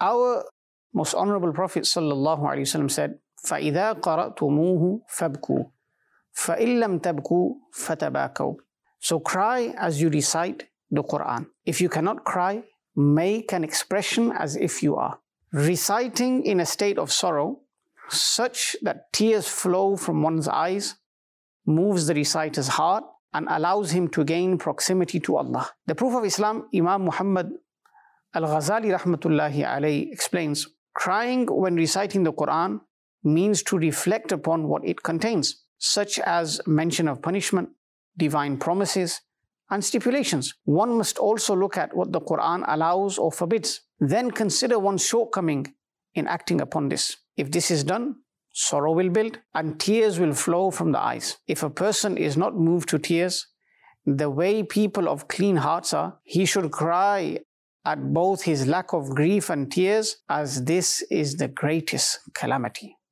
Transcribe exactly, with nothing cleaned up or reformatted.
Our most honorable Prophet sallallahu alaihi wasallam said, فَإِذَا قَرَأْتُمُوهُ فَابْكُوا فَإِن لَمْ تَبْكُوا فَتَبَاكَوْا. So cry as you recite the Quran. If you cannot cry, make an expression as if you are. Reciting in a state of sorrow, such that tears flow from one's eyes, moves the reciter's heart and allows him to gain proximity to Allah. The proof of Islam, Imam Muhammad Al-Ghazali rahmatullahi alayhi explains, crying when reciting the Quran means to reflect upon what it contains, such as mention of punishment, divine promises, and stipulations. One must also look at what the Quran allows or forbids. Then consider one's shortcoming in acting upon this. If this is done, sorrow will build and tears will flow from the eyes. If a person is not moved to tears, the way people of clean hearts are, he should cry at both his lack of grief and tears, as this is the greatest calamity.